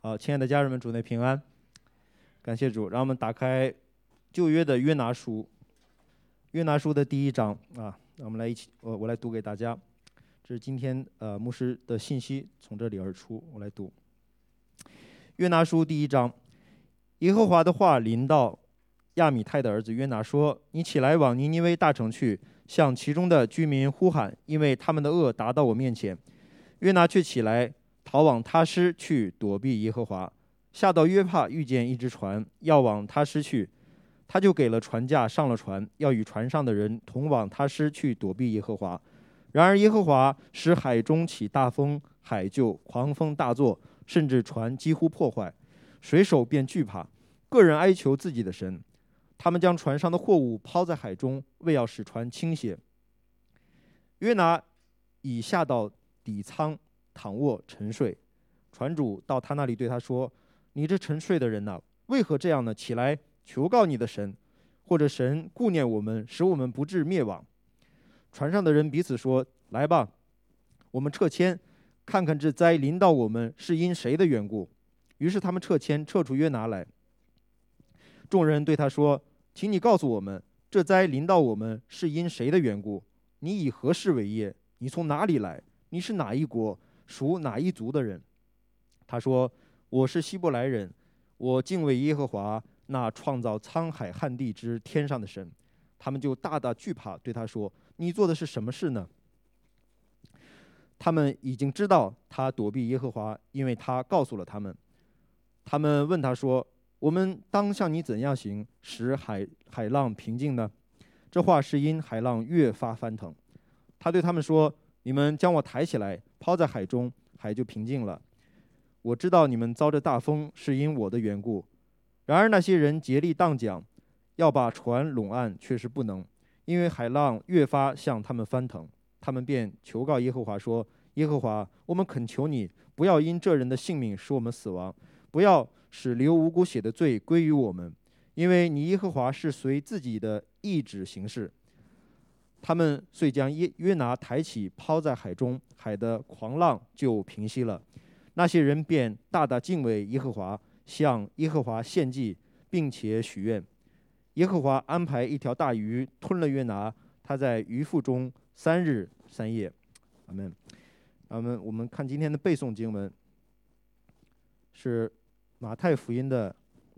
好，亲爱的家人们，主内平安，感谢主。让我们打开旧约的约拿书，约拿书的第1章啊，让我们来一起，我来读给大家。这是今天牧师的信息从这里而出，我来读。约拿书第1章，耶和华的话临到亚米泰的儿子约拿说：“你起来往尼尼微大城去，向其中的居民呼喊，因为他们的恶达到我面前。”约拿却起来逃往他施去躲避耶和华，下到约帕遇见一只船要往他施去，他就给了船价，上了船，要与船上的人同往他施去躲避耶和华。然而耶和华使海中起大风，海就狂风大作，甚至船几乎破坏，水手便惧怕，个人哀求自己的神。他们将船上的货物抛在海中，为要使船倾斜。约拿已下到底舱，躺卧沉睡。船主到他那里对他说：“你这沉睡的人哪，为何这样呢？起来，求告你的神，或者神顾念我们，使我们不致灭亡。”船上的人彼此说：“来吧，我们撤迁，看看这灾临到我们是因谁的缘故。”于是他们撤迁，撤出约拿来。众人对他说：“请你告诉我们，这灾临到我们是因谁的缘故？你以何事为业？你从哪里来？你是哪一国，属哪一族的人？”他说：“我是希伯来人，我敬畏耶和华，那创造沧海旱地之天上的神。”他们就大大惧怕，对他说：“你做的是什么事呢？”他们已经知道他躲避耶和华，因为他告诉了他们。他们问他说：“我们当向你怎样行，使海浪平静呢？”这话是因海浪越发翻腾。他对他们说：“你们将我抬起来，抛在海中，海就平静了。我知道你们遭着大风，是因我的缘故。然而那些人竭力荡桨，要把船拢岸，却是不能，因为海浪越发向他们翻腾。他们便求告耶和华说：‘耶和华，我们恳求你，不要因这人的性命使我们死亡，不要使流无辜血的罪归于我们，因为你耶和华是随自己的意志行事。’他们遂将约拿抬起，抛在海中，海的狂浪就平息了。那些人便大大敬畏耶和华，向耶和华献祭，并且许愿。耶和华安排一条大鱼吞了约拿，他在鱼腹中3日3夜。阿们。我们看今天的背诵经文，是马太福音的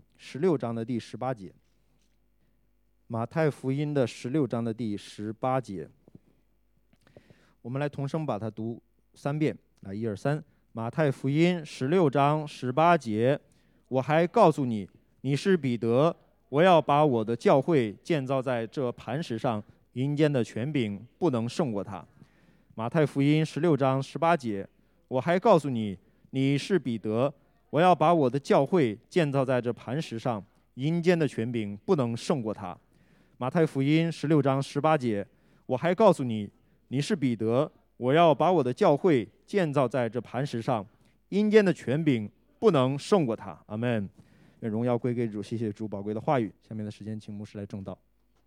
16章的第18节。马太福音的16章的第18节，我们来同声把它读3遍。来，1、2、3。马太福音16章18节，我还告诉你，你是彼得，我要把我的教会建造在这磐石上，阴间的权柄不能胜过它。马太福音16章18节，我还告诉你，你是彼得，我要把我的教会建造在这磐石上，阴间的权柄不能胜过它。马太福音16章18节，我还告诉你，你是彼得，我要把我的教会建造在这磐石上，阴间的权柄不能胜过它。阿们。愿荣耀归给主，谢谢主宝贵的话语。下面的时间，请牧师来正道。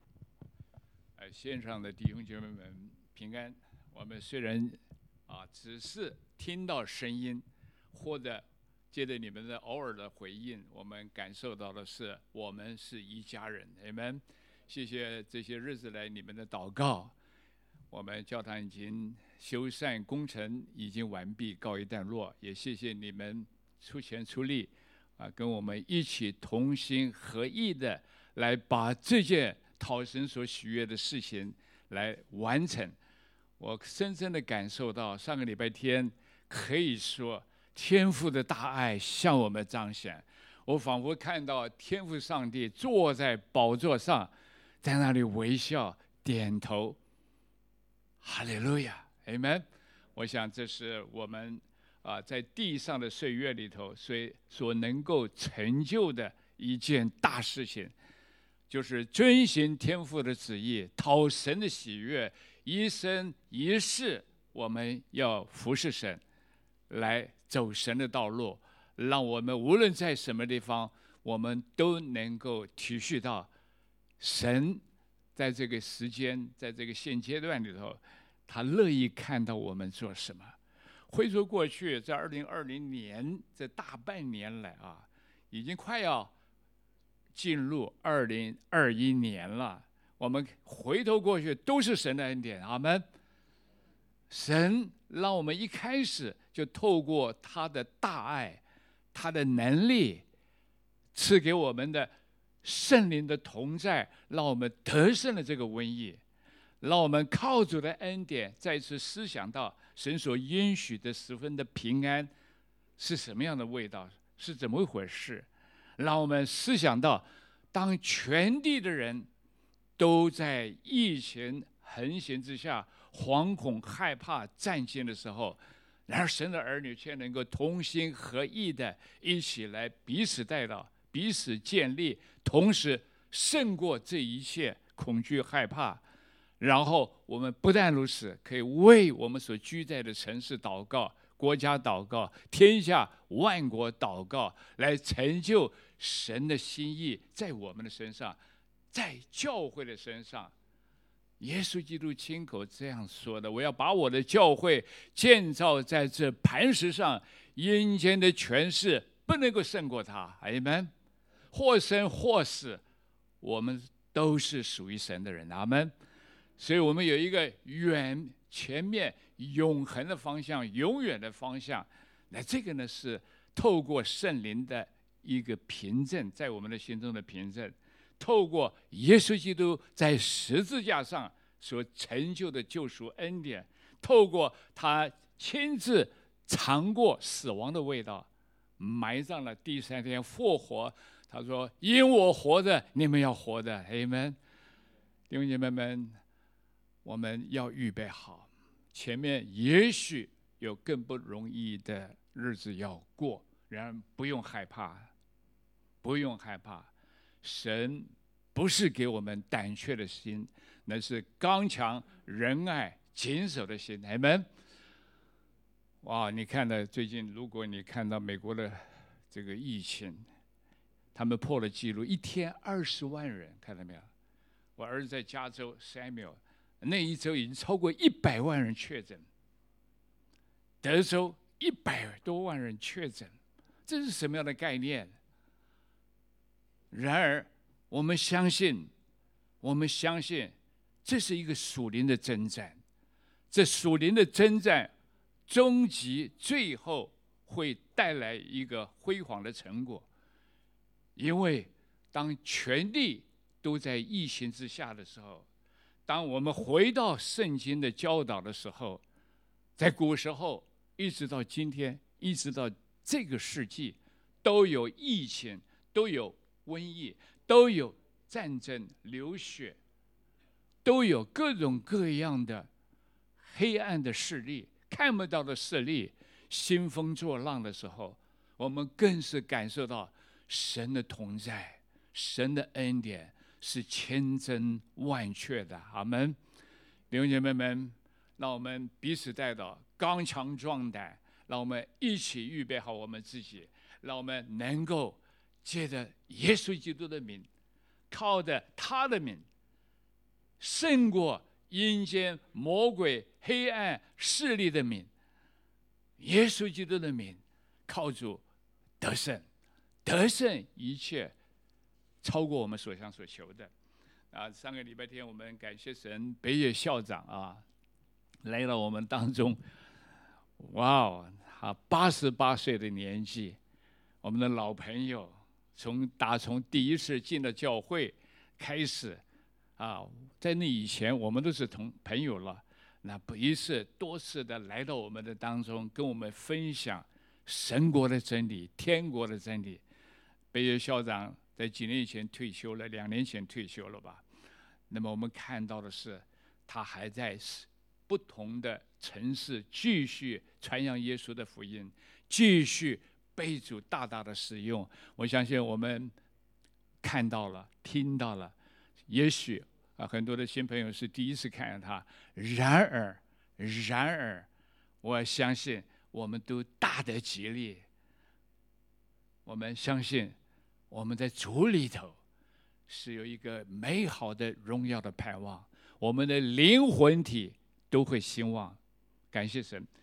线上的弟兄姐妹们平安。我们虽然只是听到声音，或者借着你们的偶尔的回应，我们感受到的是我们是一家人。阿们。谢谢这些日子来你们的祷告。我们教堂已经修缮工程已经完毕，告一段落。也谢谢你们出钱出力跟我们一起同心合意的来把这件讨神所喜悦的事情来完成。我深深的感受到上个礼拜天，可以说天父的大爱向我们彰显。我仿佛看到天父上帝坐在宝座上，在那里微笑点头。哈利路亚，阿们。我想这是我们在地上的岁月里头所能够成就的一件大事情，就是遵行天父的旨意，讨神的喜悦，一生一世我们要服侍神，来走神的道路，让我们无论在什么地方，我们都能够体恤到神在这个时间，在这个现阶段里头，他乐意看到我们做什么。 回溯过去，在2020年这大半年来啊，已经快要进入2021年了。我们回头过去，都是神的恩典，阿们。神让我们一开始就透过他的大爱，他的能力，赐给我们的圣灵的同在，让我们得胜了这个瘟疫，让我们靠主的恩典再次思想到神所应许的十分的平安是什么样的味道，是怎么一回事。让我们思想到，当全地的人都在疫情横行之下惶恐害怕战惊的时候，然而神的儿女却能够同心合意的一起来彼此带到，彼此建立，同时胜过这一切恐惧害怕。然后我们不但如此，可以为我们所居在的城市祷告，国家祷告，天下万国祷告，来成就神的心意在我们的身上，在教会的身上。耶稣基督亲口这样说的：我要把我的教会建造在这磐石上，阴间的权势不能够胜过他。阿们。或生或死，我们都是属于神的人。阿们。所以我们有一个前面永恒的方向，永远的方向。那这个呢，是透过圣灵的一个凭证，在我们的心中的凭证，透过耶稣基督在十字架上所成就的救赎恩典，透过他亲自尝过死亡的味道，埋葬了，第三天复活。他说：因我活着，你们要活着。阿们。弟兄姐妹们，我们要预备好，前面也许有更不容易的日子要过，然而不用害怕，不用害怕。神不是给我们胆怯的心，那是刚强、仁爱、谨守的心。阿们。哇，你看到最近，如果你看到美国的这个疫情，他们破了纪录，一天20万人，看到没有？我儿子在加州 Samuel， 那一周已经超过100万人确诊，德州100多万人确诊，这是什么样的概念？然而，我们相信，这是一个属灵的征战。这属灵的征战，终极最后会带来一个辉煌的成果。因为当全地都在疫情之下的时候，当我们回到圣经的教导的时候，在古时候一直到今天，一直到这个世纪，都有疫情，都有瘟疫，都有战争流血，都有各种各样的黑暗的势力，看不到的势力兴风作浪的时候，我们更是感受到神的同在，神的恩典是千真万确的。阿们。弟兄姐妹们，让我们彼此带到刚强壮胆，让我们一起预备好我们自己，让我们能够借着耶稣基督的名，靠着他的名，胜过阴间魔鬼黑暗势力的名。耶稣基督的名，靠主得胜，得胜一切，超过我们所想所求的。上个礼拜天我们感谢神，北野校长来到我们当中。哇哦，他88岁的年纪，我们的老朋友，从第一次进了教会开始在那以前我们都是朋友了。那一次多次的来到我们的当中，跟我们分享神国的真理、天国的真理。北野校长在几年以前退休了，2年前退休了吧？那么我们看到的是，他还在不同的城市继续传扬耶稣的福音，继续被主大大的使用。我相信我们看到了、听到了，也许很多的新朋友是第一次看见他。然而，我相信我们都大得吉利。我们相信我们在主里头是有一个美好的荣耀的盼望，我们的灵魂体都会兴旺。感谢神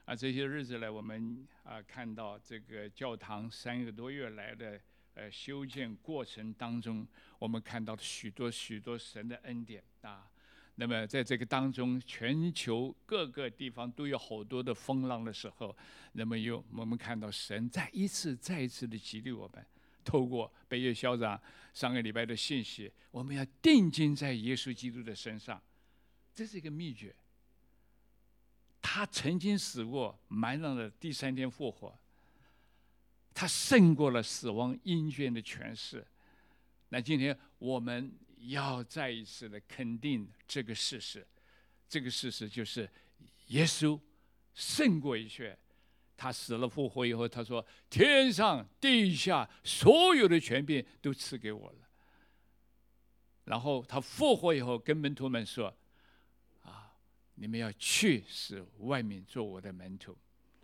这些日子来，我们看到这个教堂3个多月来的修建过程当中，我们看到许多神的恩典啊。那么在这个当中，全球各个地方都有好多的风浪的时候，那么我们看到神再一次的激励我们，透过北野校长上个礼拜的信息，我们要定睛在耶稣基督的身上，这是一个秘诀。他曾经死过，埋葬了第3天复活，他胜过了死亡阴间的权势。那今天我们要再一次的肯定这个事实，这个事实就是耶稣胜过一切。他死了复活以后，他说：“天上地下所有的权柄都赐给我了。”然后他复活以后，跟门徒们说：“你们要去，使万民做我的门徒。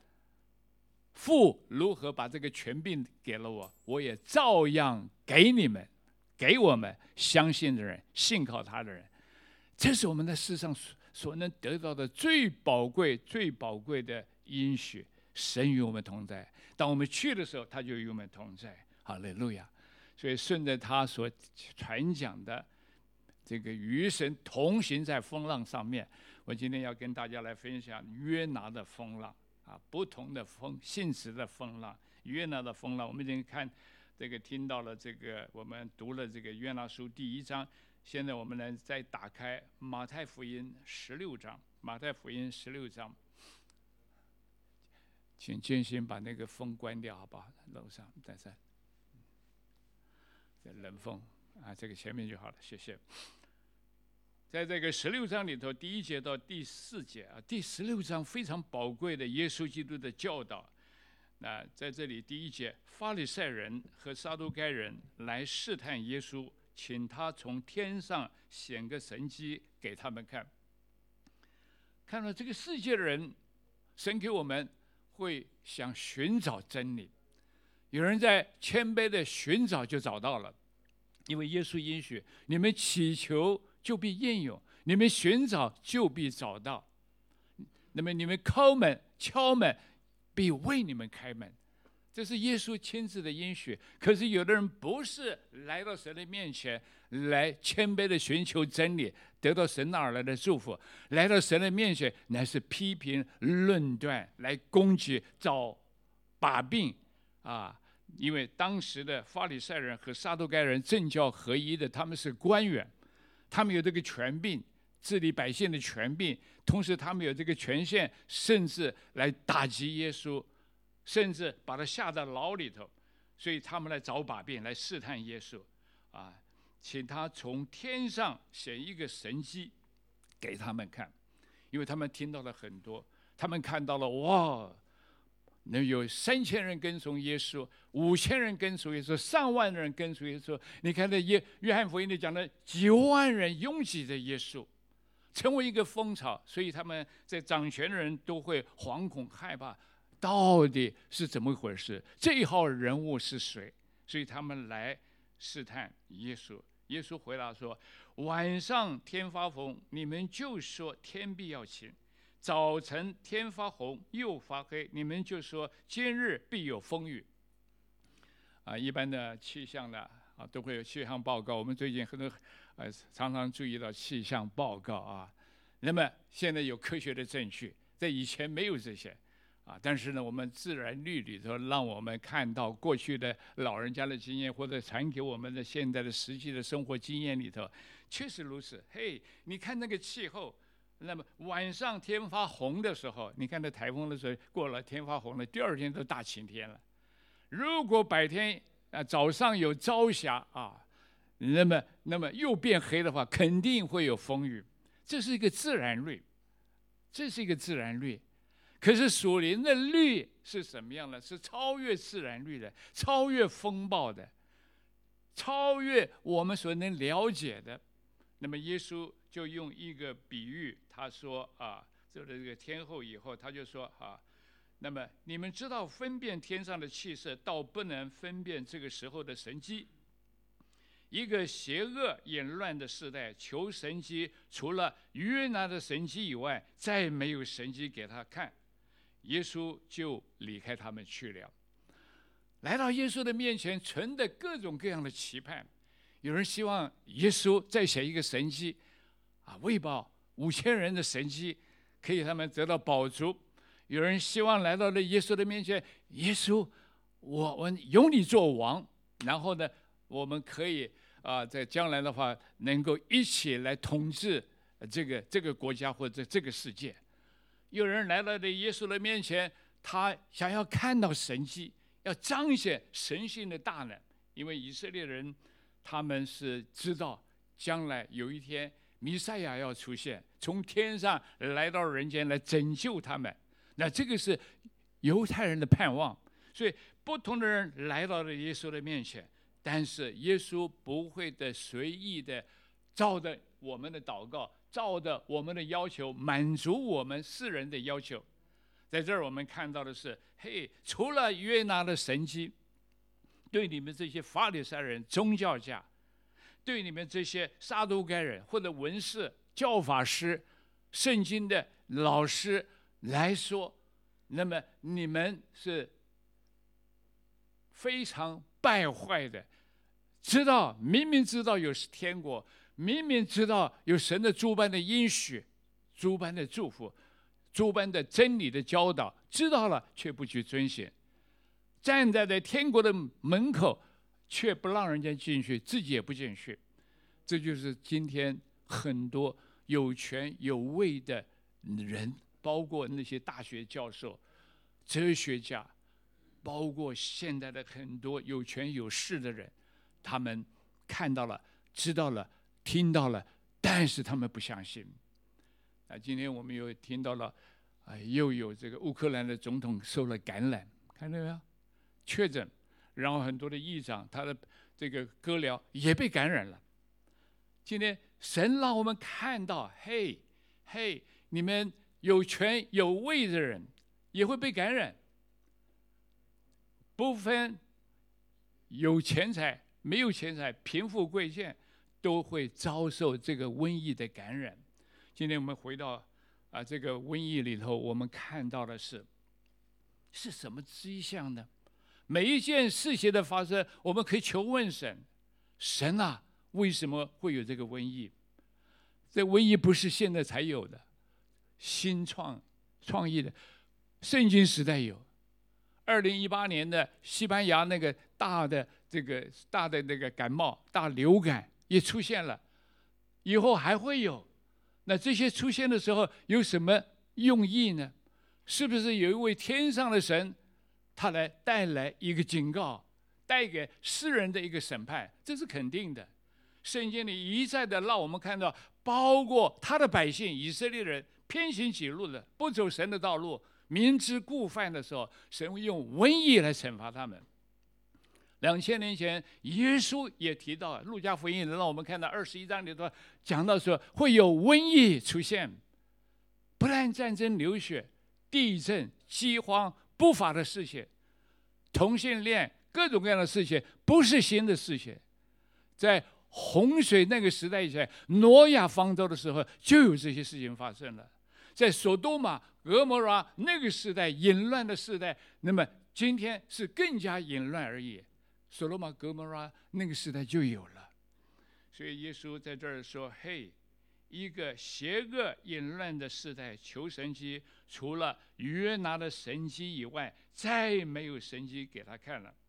父如何把这个权柄给了我，我也照样给你们，给我们相信的人，信靠他的人。这是我们在世上所能得到的最宝贵的应许。神与我们同在，当我们去的时候，他就与我们同在。哈利路亚！所以顺着他所传讲的这个与神同行在风浪上面，我今天要跟大家来分享约拿的风浪不同的性质的风浪。约拿的风浪，我们已经听到了我们读了这个约拿书第1章。现在我们呢再打开马太福音16章。马太福音16章，请建心把那个风关掉，好不好？楼上在冷风这个前面就好了，谢谢。在这个16章里头，第1节到第4节第16章非常宝贵的耶稣基督的教导。那在这里第1节，法利赛人和撒都该人来试探耶稣，请他从天上显个神迹给他们看。看到这个世界的人，神给我们会想寻找真理，有人在谦卑的寻找就找到了，因为耶稣应许：你们祈求就必应允，你们寻找就必找到。那么你们敲门，必为你们开门。这是耶稣亲自的应许。可是有的人不是来到神的面前，来谦卑的寻求真理，得到神那儿来的祝福，来到神的面前，乃是批评论断，来攻击，找把柄因为当时的法利赛人和撒都该人政教合一的，他们是官员，他们有这个权柄，治理百姓的权柄，同时他们有这个权限，甚至来打击耶稣，甚至把他下到牢里头。所以他们来找把柄，来试探耶稣请他从天上显一个神迹给他们看。因为他们听到了很多，他们看到了哇，能有3000人跟从耶稣，5000人跟随耶稣，上万人跟随耶稣。你看这约翰福音里讲的几万人拥挤着耶稣，成为一个风潮。所以他们在掌权的人都会惶恐害怕，到底是怎么回事？这一号人物是谁？所以他们来试探耶稣。耶稣回答说：晚上天发红，你们就说天必要晴；早晨天发红又发黑，你们就说今日必有风雨。一般的气象的都会有气象报告。我们最近很多常常注意到气象报告那么现在有科学的证据，在以前没有这些但是呢，我们自然律里头让我们看到过去的老人家的经验，或者传给我们的现在的实际的生活经验里头，确实如此。你看那个气候，那么晚上天发红的时候，你看那台风的时候过了，天发红了，第2天都大晴天了。如果白天早上有朝霞那么又变黑的话，肯定会有风雨。这是一个自然律，可是属灵的律是什么样的？是超越自然律的，超越风暴的，超越我们所能了解的。那么耶稣就用一个比喻，他说这个天后以后，他就说那么你们知道分辨天上的气色，倒不能分辨这个时候的神机。一个邪恶眼乱的时代，求神机，除了约拿的神机以外，再没有神机给他看。 耶稣就离开他们去了。来到耶稣的面前，存着各种各样的期盼。有人希望耶稣再写一个神迹，喂饱5000人的神迹，可以他们得到饱足。有人希望来到了耶稣的面前，耶稣，我有你做王，然后呢，我们可以在将来的话，能够一起来统治这个国家或者这个世界。有人来到了耶稣的面前，他想要看到神迹，要彰显神性的大能，因为以色列人他们是知道将来有一天弥赛亚要出现，从天上来到人间来拯救他们。那这个是犹太人的盼望，所以不同的人来到了耶稣的面前，但是耶稣不会的随意的照着我们的祷告，照着我们的要求，满足我们世人的要求。在这儿我们看到的是，除了约拿的神迹，对你们这些法利赛人、宗教家，对你们这些撒都该人或者文士、教法师、圣经的老师来说，那么你们是非常败坏的，明明知道有天国，明明知道有神的诸般的应许、诸般的祝福、诸般的真理的教导，知道了却不去遵循，站在天国的门口却不让人家进去，自己也不进去。这就是今天很多有权有位的人，包括那些大学教授、哲学家，包括现在的很多有权有势的人，他们看到了、知道了、听到了，但是他们不相信。今天我们又听到了，又有这个乌克兰的总统受了感染，看到没有？确诊，然后很多的议长，他的这个阁僚也被感染了。今天神让我们看到，你们有权有位的人也会被感染，不分有钱财没有钱财、贫富贵贱，都会遭受这个瘟疫的感染。今天我们回到这个瘟疫里头，我们看到的是什么迹象呢？每一件事情的发生，我们可以求问神：神啊，为什么会有这个瘟疫？这瘟疫不是现在才有的，新创意的，圣经时代有。2018年的西班牙那个大的那个感冒、大流感也出现了，以后还会有。那这些出现的时候有什么用意呢？是不是有一位天上的神，他来带来一个警告，带给世人的一个审判？这是肯定的。圣经里一再的让我们看到，包括他的百姓以色列人偏行己路的，不走神的道路，明知故犯的时候，神会用瘟疫来惩罚他们。2000年前，耶稣也提到，路加福音让我们看到21章里头讲到说，会有瘟疫出现，不但战争流血、地震、饥荒、不法的事情，同性恋，各种各样的事情，不是新的事情。在洪水那个时代以前，挪亚方舟的时候就有这些事情发生了。在索多玛、俄摩拉那个时代，淫乱的时代，那么今天是更加淫乱而已。索多玛、俄摩拉那个时代就有了。所以耶稣在这儿说：一个邪恶淫乱的时代，求神迹，除了约拿的神迹以外，再没有神迹给他看了。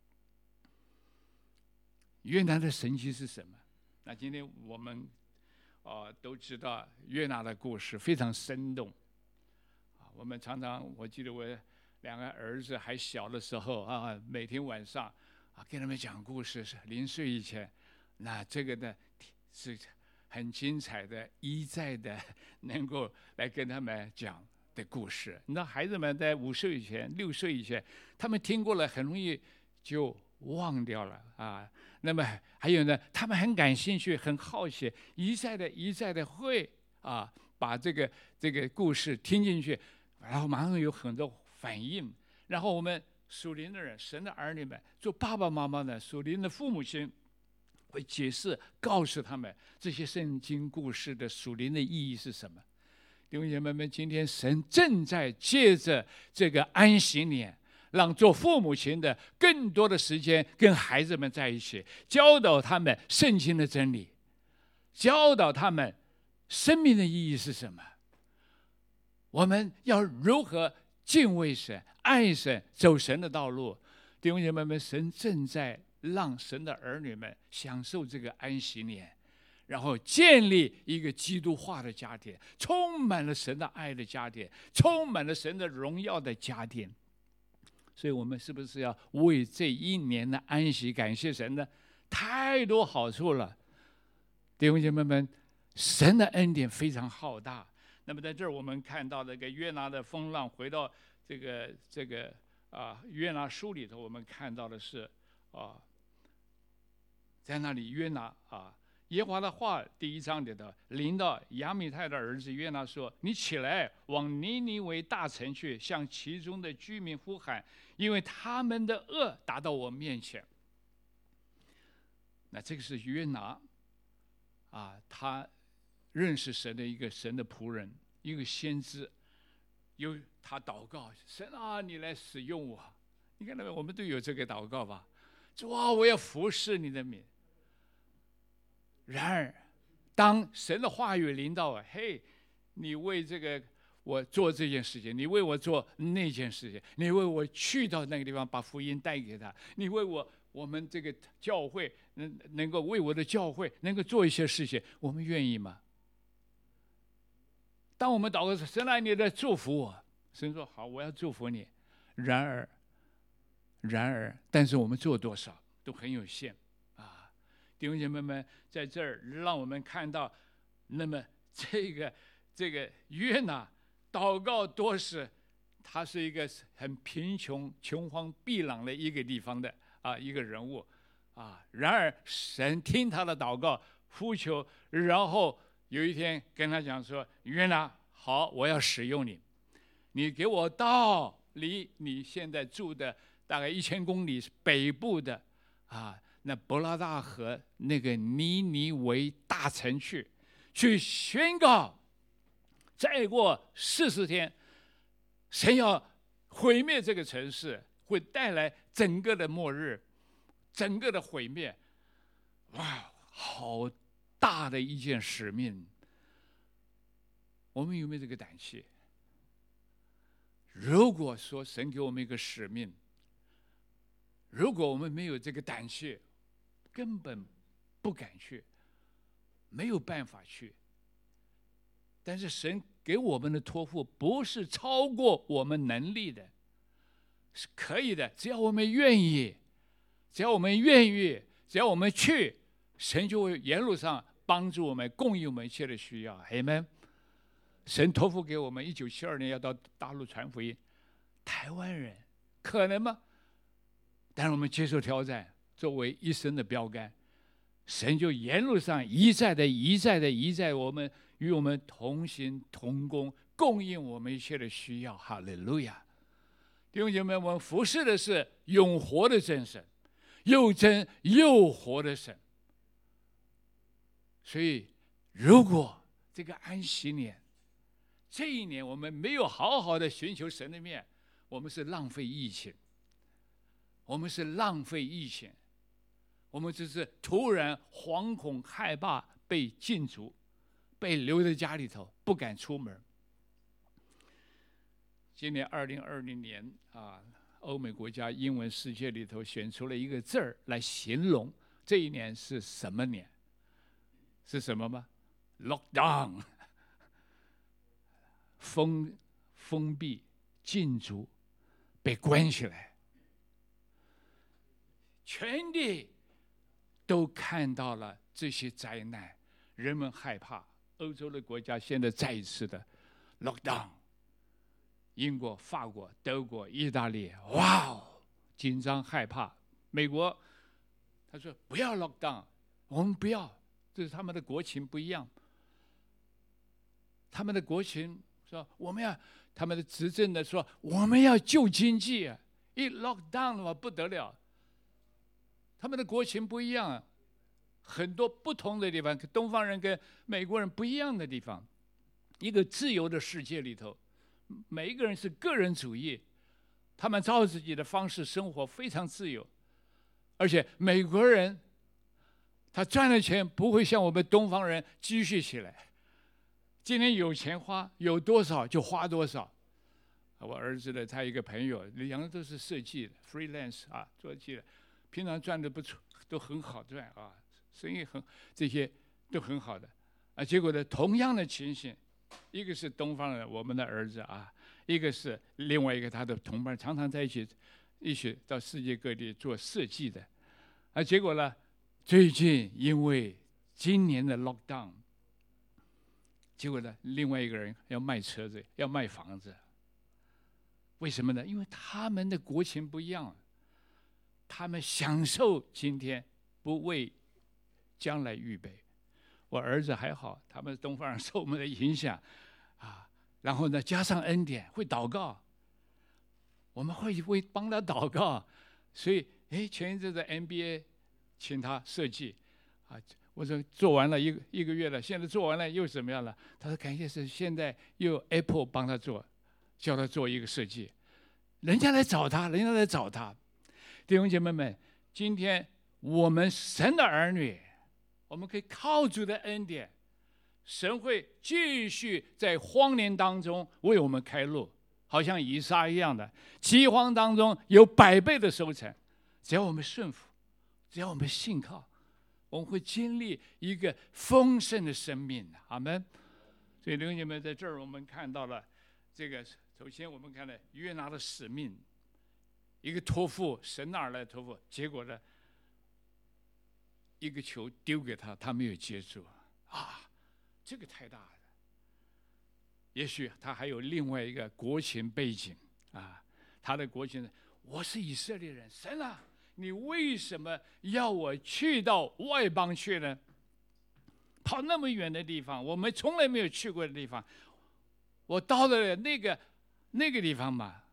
约拿的神迹是什么？那今天我们都知道约拿的故事非常生动。我们常常，我记得我2个儿子还小的时候每天晚上跟他们讲故事，是临睡以前，那这个呢是很精彩的，一再的能够来跟他们讲的故事。那孩子们在5岁以前、6岁以前，他们听过了，很容易就忘掉了那么还有呢，他们很感兴趣、很好奇，一再的会把这个故事听进去，然后马上有很多反应。然后我们属灵的人、神的儿女们，做爸爸妈妈的、属灵的父母亲，会解释、告诉他们这些圣经故事的属灵的意义是什么。 弟兄姐妹们，今天神正在借着这个安息年，让做父母亲的更多的时间跟孩子们在一起，教导他们圣经的真理，教导他们生命的意义是什么，我们要如何敬畏神、爱神、走神的道路。弟兄姐妹们，神正在让神的儿女们享受这个安息年，然后建立一个基督化的家庭，充满了神的爱的家庭，充满了神的荣耀的家庭。所以我们是不是要为这一年的安息感谢神呢？太多好处了，弟兄姐妹们，神的恩典非常浩大。那么在这儿我们看到这个约拿的风浪，回到这个约拿书里头，我们看到的是在那里约拿耶和华的话第1章里头临到亚米太的儿子约拿说：“你起来，往尼尼微大城去，向其中的居民呼喊，因为他们的恶达到我面前。”那这个是约拿他认识神的一个神的仆人，一个先知，有他祷告：“神啊，你来使用我。”你看到没有？我们都有这个祷告吧？主啊，我要服侍你的名。然而，当神的话语临到我，嘿，你为这个我做这件事情，你为我做那件事情，你为我去到那个地方把福音带给他，你为我们这个教会能够为我的教会能够做一些事情，我们愿意吗？当我们祷告说：“神啊，你来祝福我。”神说：“好，我要祝福你。”然而，但是我们做多少都很有限啊！弟兄姐妹们，在这儿让我们看到，那么这个约拿祷告多时，他是一个很贫穷、穷荒僻壤的一个地方的一个人物然而神听他的祷告呼求，然后有一天跟他讲说：“约拿，好，我要使用你，你给我到离你现在住的大概1000公里北部的那伯拉大河那个尼尼微大城去宣告，再过40天，神要毁灭这个城市，会带来整个的末日，整个的毁灭。”哇，好大的一件使命！我们有没有这个胆气？如果说神给我们一个使命，如果我们没有这个胆气，根本不敢去，没有办法去。但是神给我们的托付不是超过我们能力的，是可以的，只要我们愿意，只要我们愿意，只要我们去，神就会沿路上帮助我们，供应我们一切的需要。阿们。神托付给我们，1972年要到大陆传福音，台湾人可能吗？但是我们接受挑战，作为一生的标杆，神就沿路上一再我们与我们同行同工，供应我们一切的需要。哈利路亚！弟兄姐妹，我们服侍的是永活的真神，又真又活的神。所以，如果这个安息年，这一年我们没有好好的寻求神的面，我们是浪费疫情，我们只是突然惶恐害怕被禁足，被留在家里头不敢出门。今年2020年欧美国家英文世界里头选出了一个字儿来形容这一年是什么年？是什么吗？ Lockdown， 封闭、禁足、被关起来，全地都看到了这些灾难，人们害怕。欧洲的国家现在再一次的 lockdown， 英国、法国、德国、意大利，哇哦，紧张害怕。美国他说不要 lockdown， 我们不要，这是他们的国情不一样。他们的国情说我们要，他们的执政的说我们要救经济啊，一 lockdown 的话不得了。他们的国情不一样很多不同的地方，东方人跟美国人不一样的地方。 一个自由的世界里头，每一个人是个人主义，他们照自己的方式生活，非常自由。而且美国人他赚的钱不会像我们东方人积蓄起来，今天有钱花，有多少就花多少。我儿子的他一个朋友，两个都是设计的 freelance 啊，做计的，平常赚的不错，都很好赚啊，生意这些都很好的啊。结果呢，同样的情形，一个是东方人，我们的儿子啊，一个是另外一个他的同伴，常常在一起到世界各地做设计的啊。结果呢，最近因为今年的 lockdown， 结果呢，另外一个人要卖车子，要卖房子。为什么呢？因为他们的国情不一样，他们享受今天，不为将来预备。我儿子还好，他们东方人受我们的影响啊，然后呢，加上恩典，会祷告，我们会为帮他祷告。所以，前一阵子 NBA 请他设计啊，我说做完了一个月了，现在做完了又怎么样了？他说感谢是现在又 Apple 帮他做。叫他做一个设计，人家来找他。弟兄姐妹们，今天我们神的儿女，我们可以靠主的恩典，神会继续在荒年当中为我们开路，好像以撒一样的，饥荒当中有100倍的收成。只要我们顺服，只要我们信靠，我们会经历一个丰盛的生命。阿们。所以弟兄姐妹，在这儿我们看到了这个。首先，我们看了约拿的使命，一个托付，神那儿来托付，结果呢，一个球丢给他，他没有接住啊，这个太大了。也许他还有另外一个国情背景啊，他的国情，我是以色列人，神啊，你为什么要我去到外邦去呢？跑那么远的地方，我们从来没有去过的地方，我到了那个地方嘛，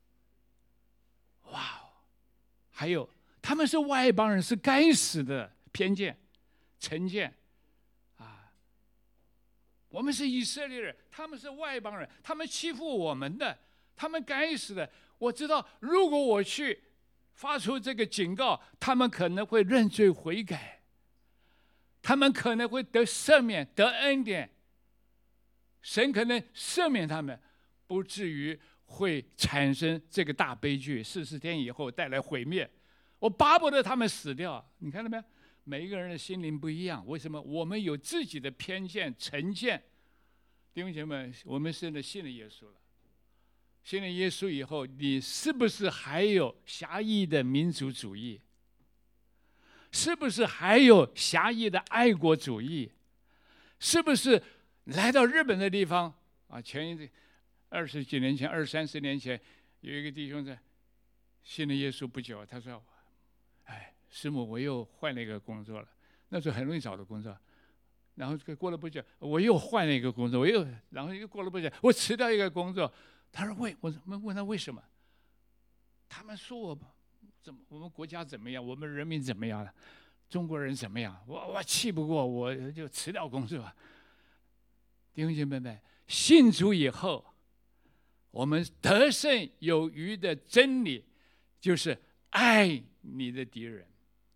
哇！还有他们是外邦人，是该死的偏见、成见啊！我们是以色列人，他们是外邦人，他们欺负我们的，他们该死的。我知道，如果我去发出这个警告，他们可能会认罪悔改，他们可能会得赦免、得恩典，神可能赦免他们。不至于会产生这个大悲剧，40天以后带来毁灭。我巴不得他们死掉。你看到没有？每一个人的心灵不一样，为什么？我们有自己的偏见、成见。弟兄姐妹，我们现在信了耶稣了，信了耶稣以后，你是不是还有狭义的民族主义？是不是还有狭义的爱国主义？是不是来到日本的地方啊？20几年前，20、30年前，有一个弟兄在信了耶稣不久，他说：“师母，我又换了一个工作了。那时候很容易找到工作，然后过了不久，我又换了一个工作，然后又过了不久，我辞掉一个工作。他说我们问他为什么？他们说我们国家怎么样，我们人民怎么样了，中国人怎么样？我气不过，我就辞掉工作。弟兄姐妹们，信主以后。”我们得胜有余的真理，就是爱你的敌人，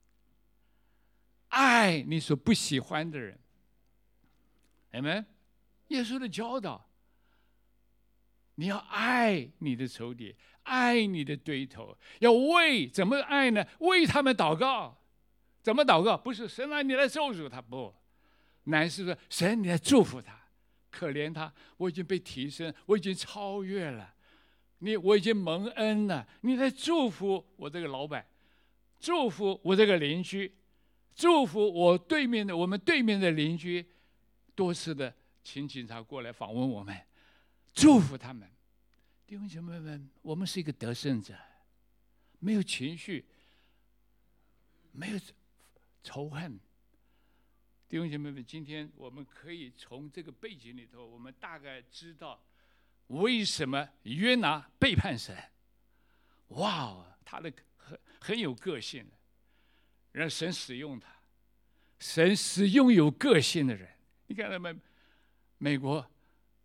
爱你所不喜欢的人。阿们。耶稣的教导，你要爱你的仇敌，爱你的对头，要怎么爱呢？为他们祷告。怎么祷告？不是神啊，你来咒诅他，不，乃是说神，你来祝福他。可怜他，我已经被提升，我已经超越了，我已经蒙恩了。你来祝福我这个老板，祝福我这个邻居，祝福我们对面的邻居，多次的请警察过来访问我们，祝福他们。弟兄姐妹们，我们是一个得胜者，没有情绪，没有仇恨。弟兄姐妹们，今天我们可以从这个背景里头，我们大概知道为什么约拿背叛神。哇，他的很有个性，让神使用他，神使用有个性的人。你看他们美国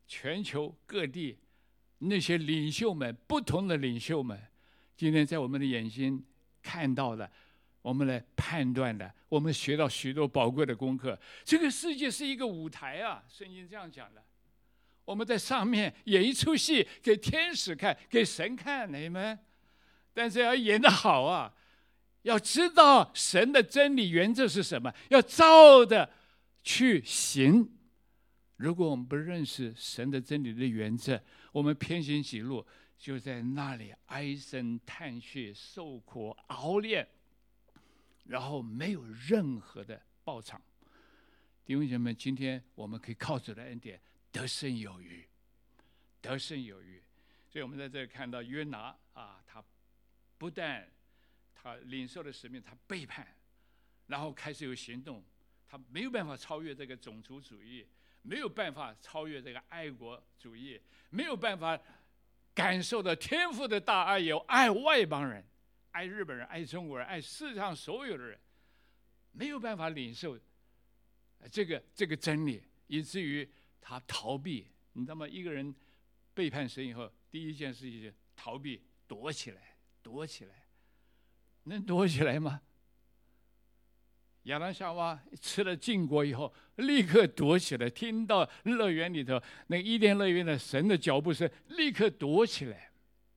全球各地那些领袖们，不同的领袖们，今天在我们的眼睛看到的，我们来判断的，我们学到许多宝贵的功课。这个世界是一个舞台啊，圣经这样讲的。我们在上面演一出戏，给天使看，给神看，你们。但是要演得好啊，要知道神的真理原则是什么，要照着去行。如果我们不认识神的真理的原则，我们偏行己路，就在那里唉声叹气、受苦熬炼，然后没有任何的报偿。弟兄姐妹们，今天我们可以靠主的恩典得胜有余，得胜有余。所以我们在这里看到约拿啊，他不但他领受了使命，他背叛，然后开始有行动，他没有办法超越这个种族主义，没有办法超越这个爱国主义，没有办法感受到天父的大爱，有爱外邦人，爱日本人，爱中国人，爱世上所有的人，没有办法领受这个真理，以至于他逃避。你知道吗？一个人背叛神以后，第一件事情是逃避，躲起来。躲起来，能躲起来吗？亚当夏娃吃了禁果以后，立刻躲起来。听到乐园里头那伊甸乐园的神的脚步声，立刻躲起来。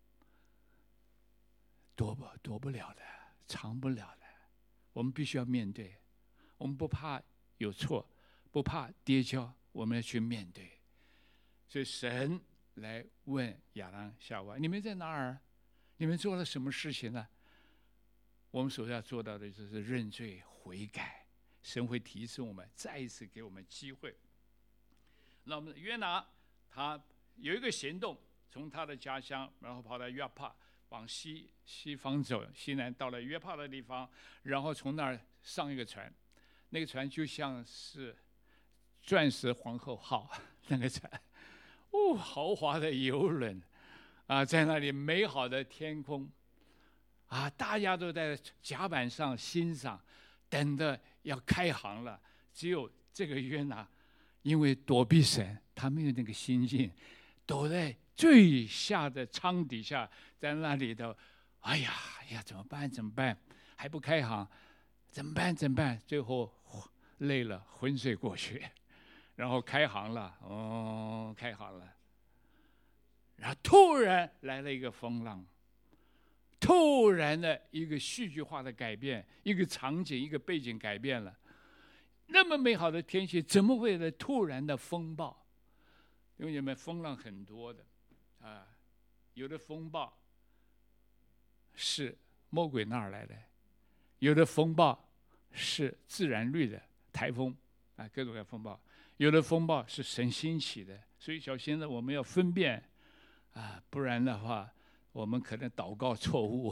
躲不了的，藏不了的。我们必须要面对，我们不怕有错，不怕跌跤，我们要去面对。所以神来问亚当夏娃：“你们在哪儿？你们做了什么事情呢？”我们所要做到的就是认罪悔改，神会提示我们，再一次给我们机会。那我们约拿他有一个行动，从他的家乡，然后跑到约帕，往西方走，西南到了约帕的地方，然后从那儿上一个船，那个船就像是钻石皇后号那个船，豪华的游轮。在那里美好的天空，大家都在甲板上欣赏，等着要开航了。只有这个约拿，因为躲避神，他没有那个心境，躲在最下的舱底下，在那里头，哎呀，怎么办？还不开航，怎么办？最后累了，昏睡过去，然后开航了，开航了。然后突然来了一个风浪，突然的一个戏剧化的改变，一个场景，一个背景改变了。那么美好的天气，怎么会有突然的风暴？因为你们风浪很多的，有的风暴是魔鬼那儿来的，有的风暴是自然律的台风，各种各样的风暴，有的风暴是神兴起的。所以小心的我们要分辨。不然的话，我们可能祷告错误，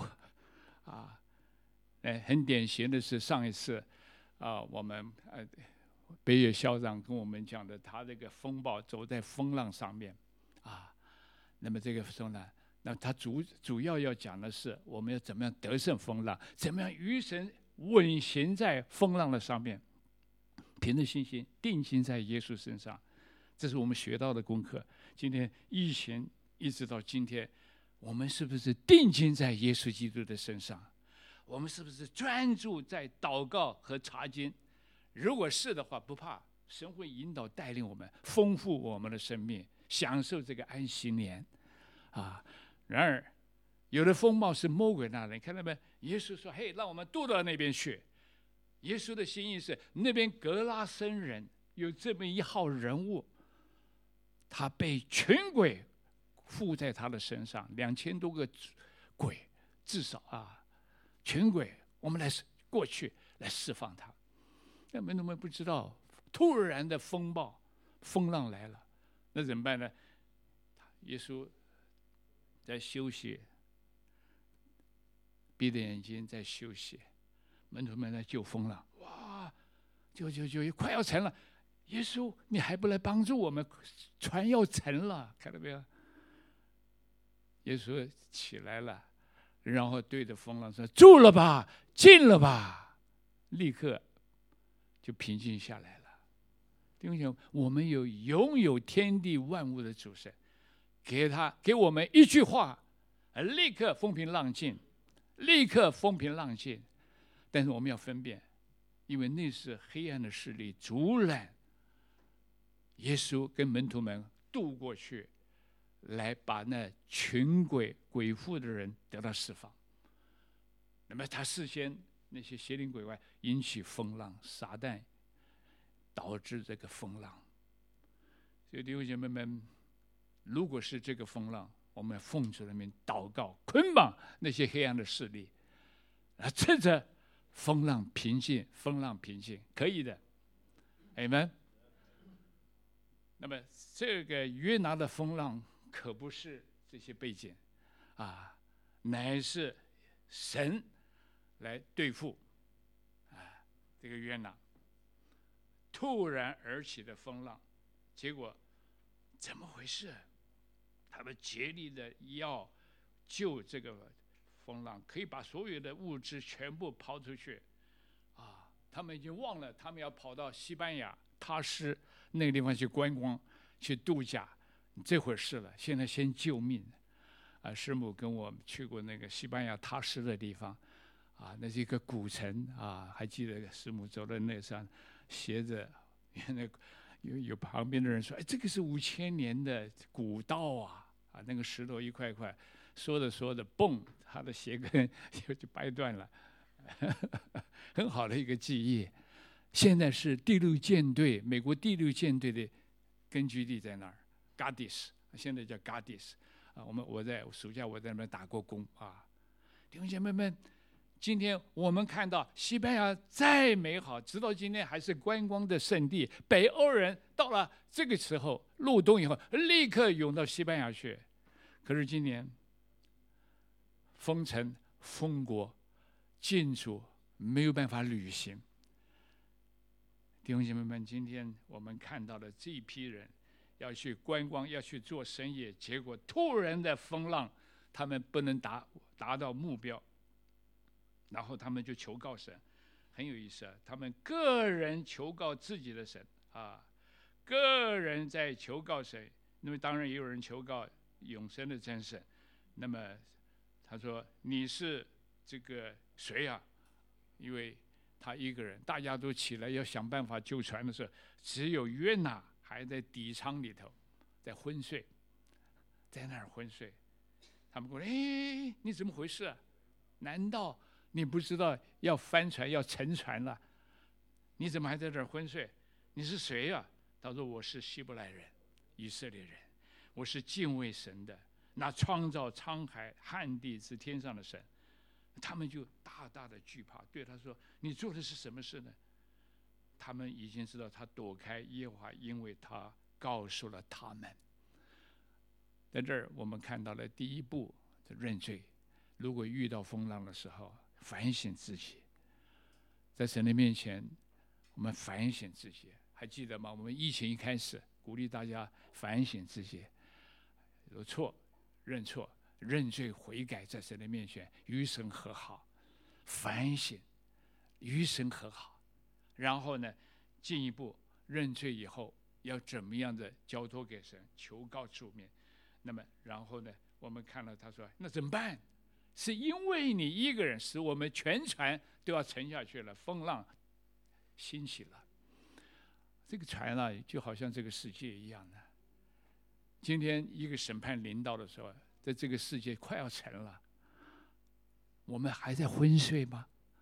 很典型的是上一次，我们北野校长跟我们讲的，他这个风暴走在风浪上面，那么这个时候呢，那他主要讲的是我们要怎么样得胜风浪，怎么样与神稳行在风浪的上面，凭着信心定睛在耶稣身上，这是我们学到的功课。今天疫情一直到今天，我们是不是定睛在耶稣基督的身上？我们是不是专注在祷告和查经？如果是的话，不怕，神会引导带领我们，丰富我们的生命，享受这个安息年。然而，有的风暴是魔鬼那里，看到没？耶稣说：“嘿，让我们渡到那边去。”耶稣的心意是，那边格拉森人有这么一号人物，他被群鬼附在他的身上，2000多个鬼，至少群鬼，我们来过去来释放他。那么我们不知道，突然的风浪来了，那怎么办呢？耶稣在休息，闭着眼睛在休息，门徒们在救风浪，救，快要沉了。耶稣，你还不来帮助我们？船要沉了，看到没有？耶稣起来了，然后对着风浪说：“住了吧，静了吧。”立刻就平静下来了。 弟兄姐妹，我们拥有天地万物的主神，给我们一句话，立刻风平浪静，立刻风平浪静。但是我们要分辨，因为那是黑暗的势力阻拦耶稣跟门徒们渡过去，来把那群鬼鬼附的人得到释放。那么他事先那些邪灵鬼怪引起风浪，撒旦导致这个风浪。所以弟兄姐妹们，如果是这个风浪，我们奉主的名祷告，捆绑那些黑暗的势力，趁着风浪平静，风浪平静，可以的。Amen。那么这个约拿的风浪可不是这些背景啊，乃是神来对付这个约拿突然而起的风浪。结果怎么回事？他们竭力的要救这个风浪，可以把所有的物资全部抛出去啊！他们已经忘了，他们要跑到西班牙他施那个地方去观光、去度假，这回事了。现在先救命啊！师母跟我去过那个西班牙他施的地方啊，那是一个古城啊，还记得师母走在那上，斜着那有旁边的人说：“哎，这个是5000年的古道啊！”啊，那个石头一块块，说着说着，嘣，他的鞋跟就掰断了，很好的一个记忆。现在是第6舰队，美国第6舰队的根据地在那儿 ，Gardis， 现在叫 Gardis 啊。我在暑假我在那边打过工啊，弟兄姐妹们。今天我们看到西班牙再美好，直到今天还是观光的圣地。北欧人到了这个时候入冬以后，立刻涌到西班牙去。可是今年封城、封国、禁足，没有办法旅行。弟兄姐妹们，今天我们看到的这一批人要去观光，要去做生意，结果突然的风浪，他们不能达到目标。然后他们就求告神，很有意思啊！他们个人求告自己的神啊，个人在求告神。那么当然也有人求告永生的真神。那么他说：“你是这个谁啊？”因为他一个人，大家都起来要想办法救船的时候，只有约拿还在底舱里头，在昏睡，在那儿昏睡。他们说：“哎，你怎么回事啊？难道你不知道要翻船要沉船了？你怎么还在这儿昏睡？你是谁啊？”他说：“我是希伯来人，以色列人，我是敬畏神的，那创造沧海旱地之天上的神。”他们就大大的惧怕，对他说：“你做的是什么事呢？”他们已经知道他躲开耶和华，因为他告诉了他们。在这儿我们看到了第一步的认罪。如果遇到风浪的时候，反省自己，在神的面前，我们反省自己。还记得吗？我们疫情一开始鼓励大家反省自己，有错认错，认罪悔改，在神的面前与神和好，反省与神和好。然后呢，进一步认罪以后要怎么样的交托给神，求告主面。那么然后呢，我们看到他说：“那怎么办？是因为你一个人，使我们全船都要沉下去了，风浪兴起了。这个船啊，就好像这个世界一样的。今天一个审判临到的时候，在这个世界快要沉了，我们还在昏睡吗？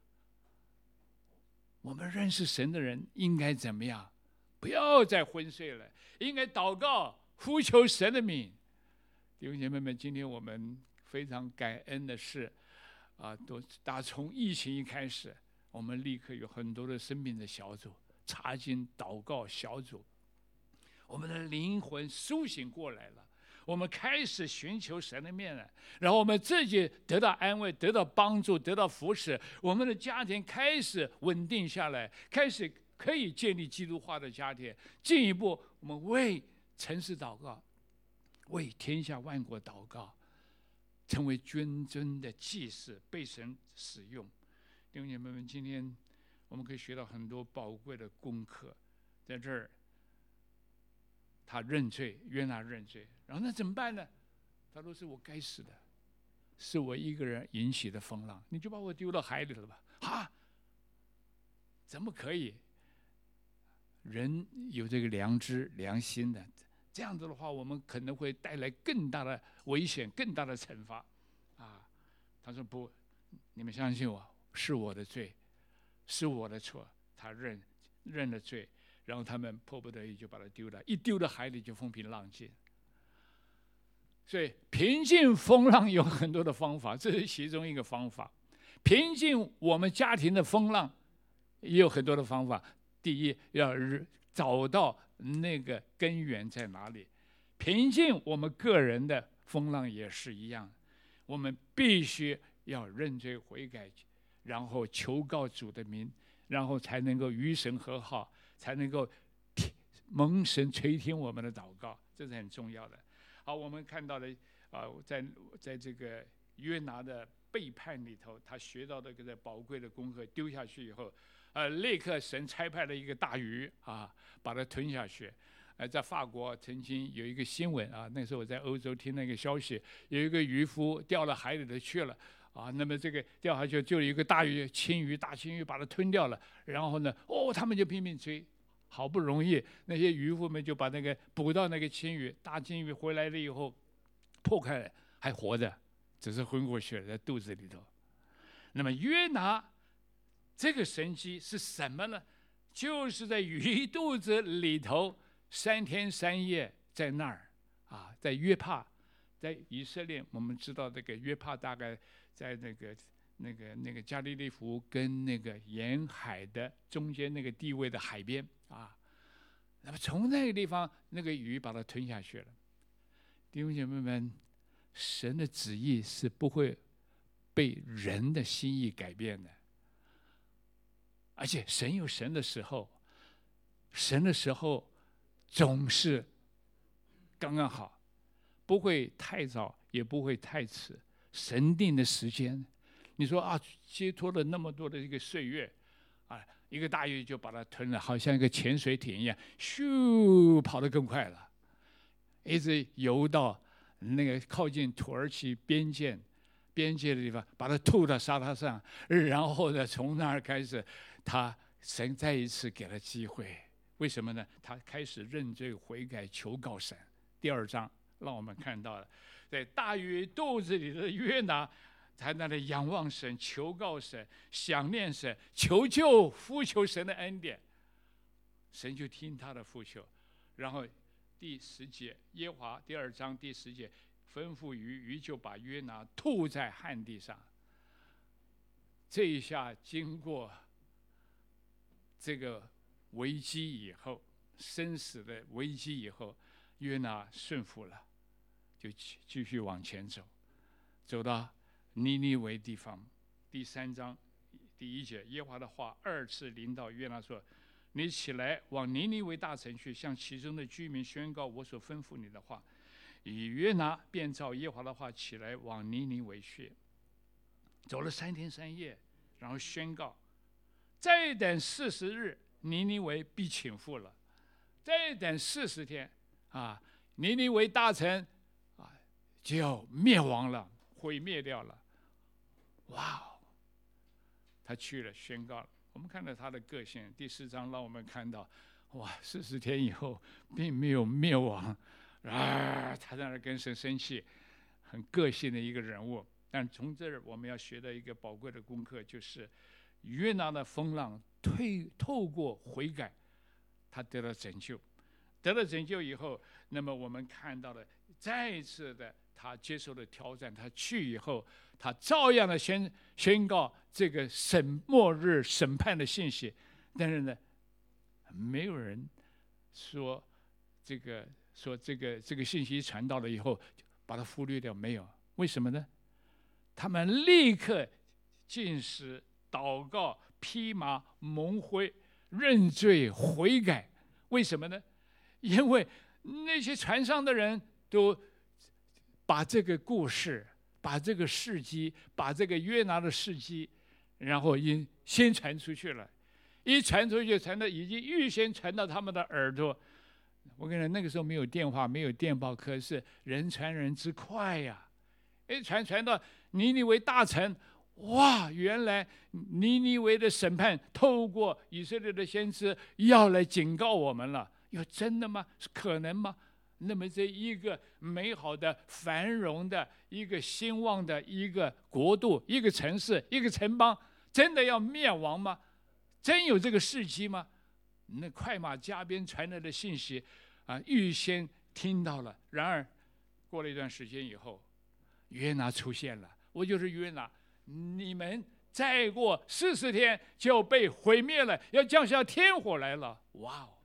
我们认识神的人应该怎么样？不要再昏睡了，应该祷告，呼求神的名。弟兄姐妹们，今天我们非常感恩的是，打从疫情一开始，我们立刻有很多的生命的小组、查经祷告小组，我们的灵魂苏醒过来了，我们开始寻求神的面了，然后我们自己得到安慰，得到帮助，得到扶持，我们的家庭开始稳定下来，开始可以建立基督化的家庭。进一步，我们为城市祷告，为天下万国祷告，成为君尊的祭司，被神使用。弟兄姐妹们，今天我们可以学到很多宝贵的功课。在这儿他认罪，约拿认罪，然后那怎么办呢？他说是我该死的，是我一个人引起的风浪，你就把我丢到海里了吧？啊，怎么可以？人有这个良知、良心的，这样子的话，我们可能会带来更大的危险、更大的惩罚。啊，他说不，你们相信我，是我的罪，是我的错。他认了罪，然后他们迫不得已就把他丢了，一丢到海里就风平浪静。所以平静风浪有很多的方法，这是其中一个方法。平静我们家庭的风浪也有很多的方法。第一，要找到那个根源在哪里。平静我们个人的风浪也是一样，我们必须要认罪悔改，然后求告主的名，然后才能够与神和好，才能够蒙神垂听我们的祷告，这是很重要的。好，我们看到的在这个约拿的背叛里头，他学到的这个宝贵的功课丢下去以后，立刻神差派了一个大鱼啊，把它吞下去。在法国曾经有一个新闻啊，那时候我在欧洲听那个消息，有一个渔夫掉到海里头去了啊，那么这个掉下去就有一个大青鱼把它吞掉了，然后呢，他们就拼命追。好不容易，那些渔夫们就把那个捕到那个大青鱼回来了以后，破开了，还活着，只是昏过去了，在肚子里头。那么约拿这个神迹是什么呢？就是在鱼肚子里头3天3夜在那儿啊，在约帕，在以色列，我们知道这个约帕大概在那个加利利湖跟那个沿海的中间那个地位的海边啊，那么从那个地方那个鱼把它吞下去了。弟兄姐妹们，神的旨意是不会被人的心意改变的，而且神有神的时候，神的时候总是刚刚好，不会太早，也不会太迟，神定的时间。你说啊，接托了那么多的一个岁月，啊，一个大鱼就把它吞了，好像一个潜水艇一样，咻，跑得更快了，一直游到那个靠近土耳其边界的地方，把它吐到沙滩上，然后呢，从那儿开始，神再一次给了机会，为什么呢？他开始认罪悔改，求告神。第2章让我们看到了，在大鱼肚子里的约拿，在那里仰望神，求告神，想念神，呼求神的恩典，神就听他的呼求。然后第10节，耶和华第2章第10节，吩咐鱼就把约拿吐在旱地上。这一下经过这个危机以后，生死的危机以后，约拿顺服了，就继续往前走，走到尼尼微地方。第3章第1节，耶和华的话2次临到约拿说：“你起来往尼尼微大城去，向其中的居民宣告我所吩咐你的话。”约拿便照耶和华的话起来往尼尼微去，走了3天3夜，然后宣告：再等40日，尼尼微必倾覆了；再等40天，啊，尼尼微大城啊就要灭亡了，毁灭掉了。哇哦！他去了，宣告了。我们看到他的个性，第4章让我们看到，哇，40天以后并没有灭亡。他在那儿跟神生气，很个性的一个人物。但从这儿我们要学到一个宝贵的功课，就是约拿的风浪透过悔改，他得到拯救。得了拯救以后，那么我们看到了再一次的他接受了挑战，他去以后，他照样的宣告这个末日审判的信息。但是呢，没有人说这个信息传到了以后把它忽略掉，没有。为什么呢？他们立刻禁食、祷告、披麻蒙灰、认罪悔改。为什么呢？因为那些船上的人都把这个故事、把这个事迹、把这个约拿的事迹，然后先传出去了。一传出去，已经预先传到他们的耳朵， 我跟你讲，那个时候没有电话，没有电报，可是人传人之快呀！传到尼尼微大城，哇！原来尼尼微的审判透过以色列的先知要来警告我们了。有真的吗？是可能吗？那么这一个美好的、繁荣的、一个兴旺的一个国度、一个城市、一个城邦，真的要灭亡吗？真有这个事迹吗？那快马加鞭传来的信息预先听到了。然而过了一段时间以后，约拿出现了。我就是约拿，你们再过40天就被毁灭了，要降下天火来了。哇哦！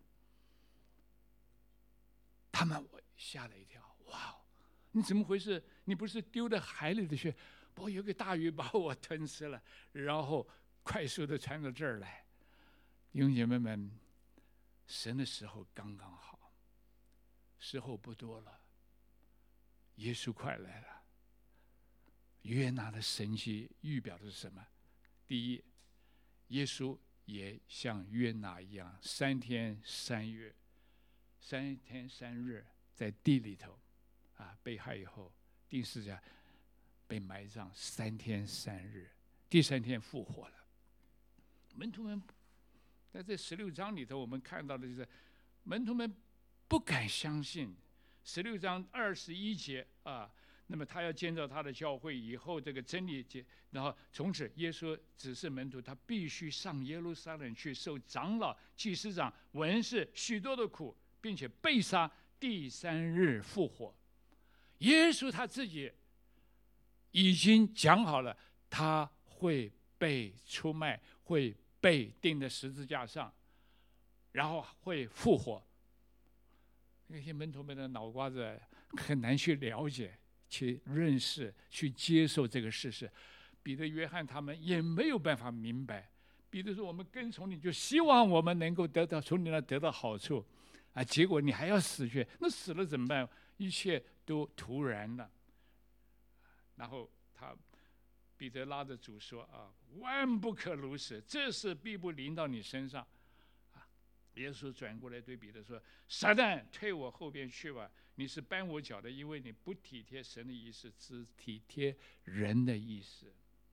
他们吓了一跳。哇哦！你怎么回事？你不是丢到海里的去？不，有个大鱼把我吞吃了，然后快速的传到这儿来。弟兄姐妹们，神的时候刚刚好，时候不多了，耶稣快来了。约拿的神迹预表的是什么？第一，耶稣也像约拿一样，3天3夜，3天3日在地里头被害以后，第4天被埋葬，3天3日，第3天复活了。门徒们在这16章里头，我们看到的就是门徒们不敢相信。16章21节那么他要建造他的教会以后，这个真理节，然后从此耶稣指示门徒，他必须上耶路撒冷去，受长老、祭司长、文士许多的苦，并且被杀，第3日复活。耶稣他自己已经讲好了，他会被出卖，会被钉在十字架上，然后会复活。那些门徒们的脑瓜子很难去了解、去认识、去接受这个事实。彼得、约翰他们也没有办法明白。彼得说：“我们跟从你，就希望我们能够从你那得到好处结果你还要死去，那死了怎么办？一切都突然了。”然后彼得拉着主说：“万不可如此，这事必不临到你身上。”耶稣转过来对彼得说：“撒旦，退我后边去吧！你是绊我脚的，因为你不体贴神的意思，只体贴人的意思。”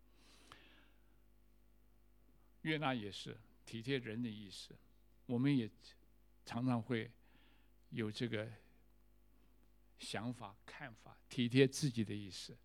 约拿也是体贴人的意思，我们也常常会有这个想法、看法，体贴自己的意思。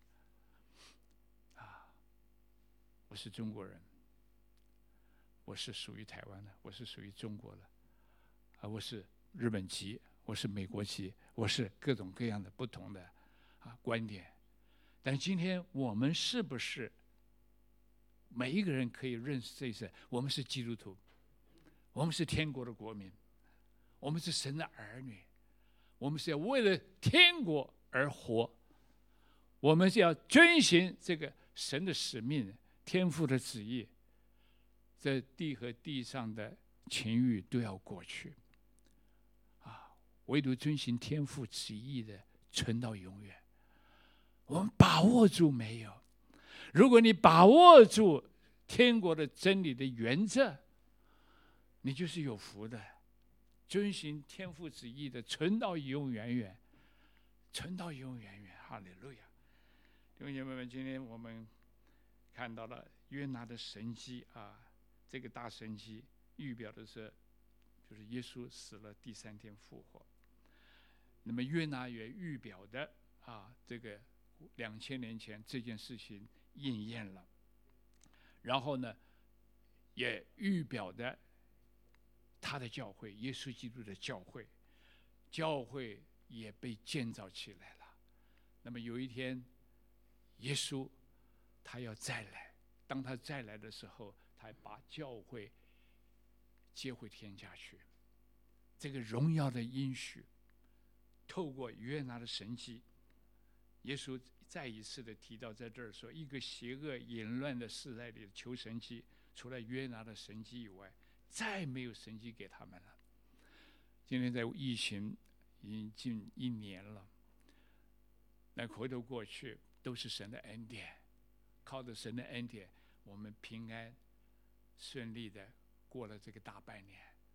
我是中国人，我是属于台湾的，我是属于中国的。我是日本籍，我是美国籍，我是各种各样的不同的观点。但今天我们是不是每一个人可以认识这一事？我们是基督徒，我们是天国的国民，我们是神的儿女，我们是要为了天国而活，我们是要遵循这个神的使命、天父的旨意，这地和地上的情欲都要过去。唯独遵循天父旨意的存到永远。我们把握住没有？如果你把握住天国的真理的原则，你就是有福的。遵循天父旨意的存到永远远，存到永远远。哈利路亚！弟兄姐妹们，今天我们看到了约拿的神迹这个大神迹预表的是，就是耶稣死了第3天复活。那么约拿也预表的这个2000年前这件事情应验了。然后呢，也预表的他的教会，耶稣基督的教会，教会也被建造起来了。那么有一天，耶稣他要再来，当他再来的时候，他把教会接回天家去。这个荣耀的应许透过约拿的神迹，耶稣再一次的提到，在这儿说，一个邪恶淫乱的时代里求神迹，除了约拿的神迹以外，再没有神迹给他们了。今天在疫情已经近1年了，那回头过去都是神的恩典，靠着神的恩典，我们平安顺利的过了这个大半年。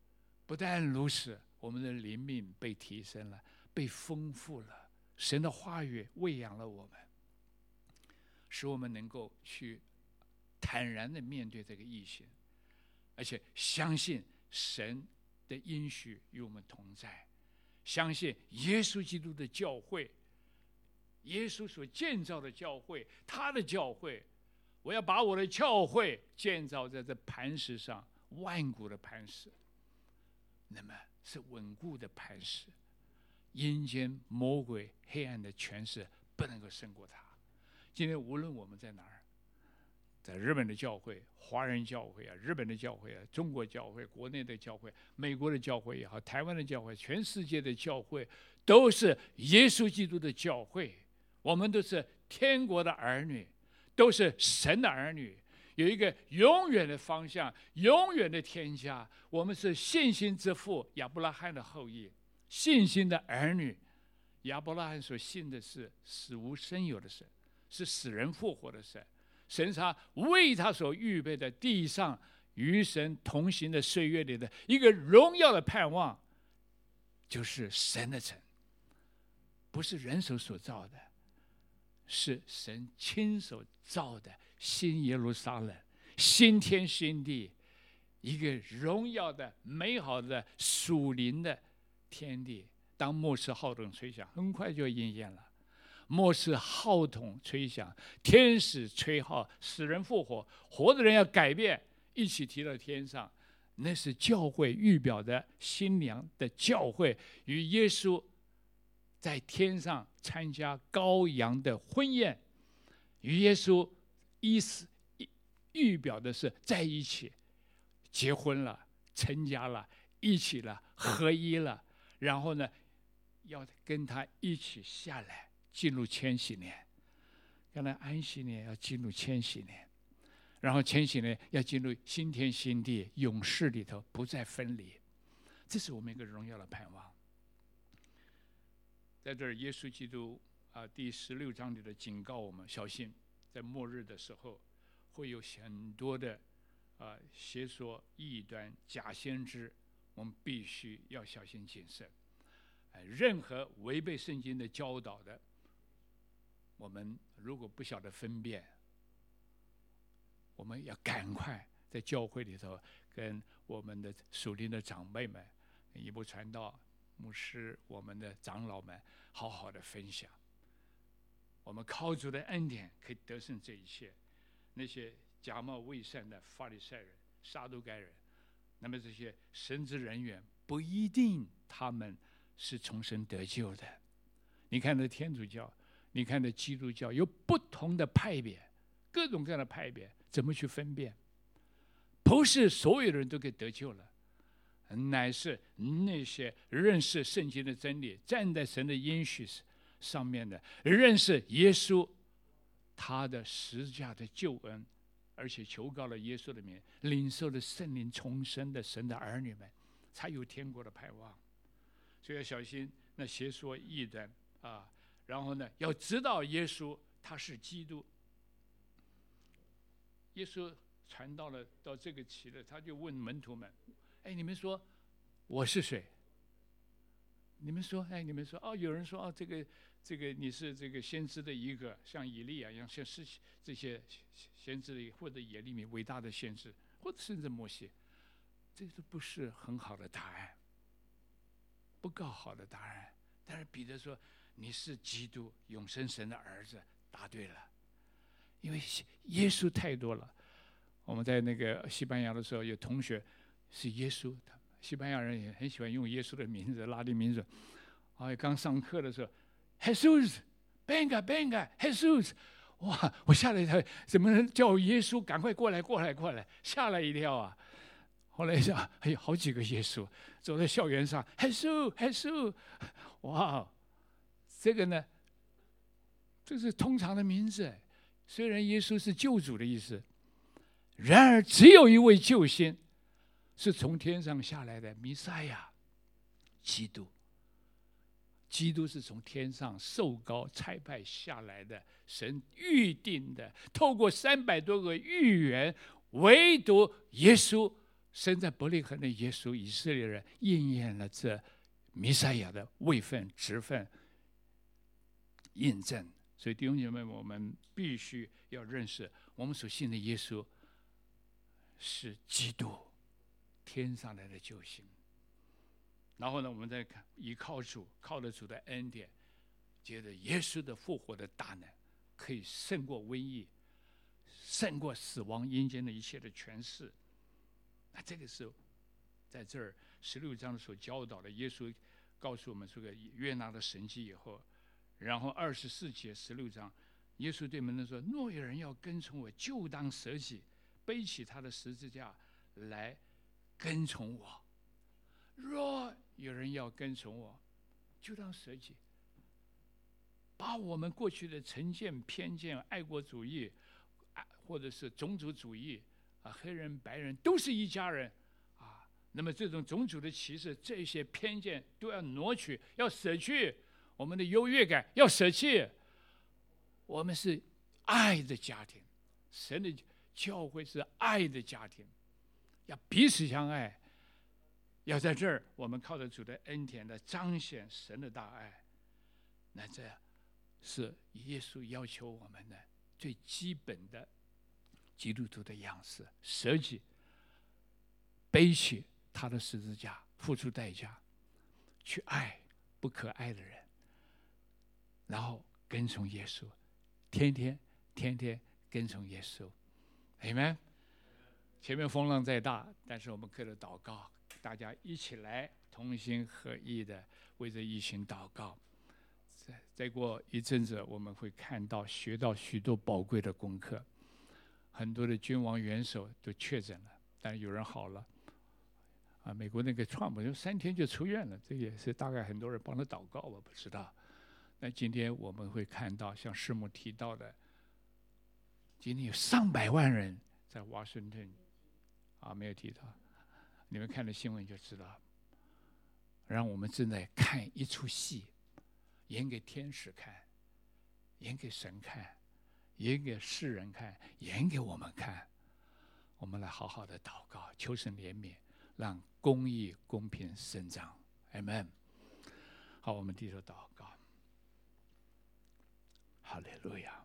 不但如此，我们的灵命被提升了，被丰富了。神的话语喂养了我们，使我们能够去坦然的面对这个疫情，而且相信神的应许与我们同在，相信耶稣基督的教会，耶稣所建造的教会，他的教会，我要把我的教会建造在这磐石上，万古的磐石，那么是稳固的磐石，阴间魔鬼黑暗的权势不能够胜过他。今天无论我们在哪儿，在日本的教会、华人教会啊、日本的教会啊、中国教会、国内的教会、美国的教会也好、台湾的教会、全世界的教会，都是耶稣基督的教会。我们都是天国的儿女，都是神的儿女，有一个永远的方向，永远的天家。我们是信心之父亚伯拉罕的后裔，信心的儿女。亚伯拉罕所信的是死无生有的神，是死人复活的神。神他为他所预备的地上与神同行的岁月里的一个荣耀的盼望，就是神的城，不是人手所造的，是神亲手造的新耶路撒冷，新天新地，一个荣耀的美好的属灵的天地。当末世号筒吹响，很快就应验了。末世号筒吹响，天使吹号，死人复活，活的人要改变，一起提到天上。那是教会预表的新娘的教会，与耶稣在天上参加羔羊的婚宴，与耶稣预表的是在一起结婚了，成家了，一起了，合一了，然后呢要跟他一起下来进入千禧年。刚才安息年要进入千禧年，然后千禧年要进入新天新地，永世里头不再分离。这是我们一个荣耀的盼望。在这儿，耶稣基督第16章里的警告我们，小心在末日的时候会有很多的邪说异端假先知，我们必须要小心谨慎。任何违背圣经的教导的，我们如果不晓得分辨，我们要赶快在教会里头跟我们的属灵的长辈们、一部传道、牧师、我们的长老们好好的分享。我们靠主的恩典可以得胜这一切。那些假冒伪善的法利赛人、撒都该人，那么这些神职人员不一定他们是从神得救的。你看的天主教，你看的基督教，有不同的派别，各种各样的派别，怎么去分辨？不是所有人都可以得救了，乃是那些认识圣经的真理，站在神的应许上面的，认识耶稣他的十字架的救恩，而且求告了耶稣的名，领受了圣灵重生的神的儿女们，才有天国的盼望。所以要小心那邪说异端然后呢，要知道耶稣他是基督。耶稣传到这个期了，他就问门徒们：“你们说我是谁？你们说，有人说这个你是这个先知的一个，像以利亚一样，像是这些先知的，或者耶利米伟大的先知，或者甚至摩西，这都不是很好的答案，不够好的答案。但是彼得说你是基督，永生神的儿子，答对了。因为耶稣太多了。我们在那个西班牙的时候，有同学是耶稣，西班牙人也很喜欢用耶稣的名字，拉丁名字。刚上课的时候 ，Jesus， Benga Benga，Jesus， 哇！我吓了一跳，怎么能叫耶稣？赶快过来，吓了一跳啊！后来想，好几个耶稣走在校园上 ，Jesus，哇！这个呢，这是通常的名字。虽然耶稣是救主的意思，然而只有一位救星，是从天上下来的弥赛亚，基督。基督是从天上受膏差派下来的，神预定的，透过300多个预言，唯独耶稣生在伯利恒的耶稣，以色列人应验了这弥赛亚的位分、职分印证。所以弟兄姐妹，我们必须要认识，我们所信的耶稣是基督，天上来的救星。然后呢，我们再看依靠主，靠着主的恩典，接着耶稣的复活的大能，可以胜过瘟疫，胜过死亡阴间的一切的权势。那这个是在这儿16章所教导的，耶稣告诉我们这个约拿的神迹以后，然后24节16章，耶稣对门徒说：若有人要跟从我，就当舍己，背起他的十字架来跟从我。若有人要跟从我，就当舍己，把我们过去的成见、偏见、爱国主义，或者是种族主义啊，黑人、白人都是一家人啊。那么这种种族的歧视，这些偏见都要挪去，要舍去我们的优越感，要舍弃。我们是爱的家庭，神的教会是爱的家庭，要彼此相爱。要在这儿，我们靠着主的恩典来彰显神的大爱。那这是耶稣要求我们的最基本的基督徒的样式：舍己，背起他的十字架，付出代价，去爱不可爱的人，然后跟从耶稣，天天跟从耶稣。Amen。前面风浪再大，但是我们可以祷告，大家一起来同心合意的为这疫情祷告。再过一阵子，我们会看到学到许多宝贵的功课。很多的君王元首都确诊了，但是有人好了。啊，美国那个川普就3天就出院了，这也是大概很多人帮他祷告，我不知道。那今天我们会看到，像师母提到的，今天有上百万人在华盛顿，啊，没有提到，你们看了新闻就知道。让我们正在看一出戏，演给天使看，演给神看，演给世人看，演给我们看。我们来好好的祷告，求神怜悯，让公义公平伸张。Amen。好，我们低头祷告。哈利路亚。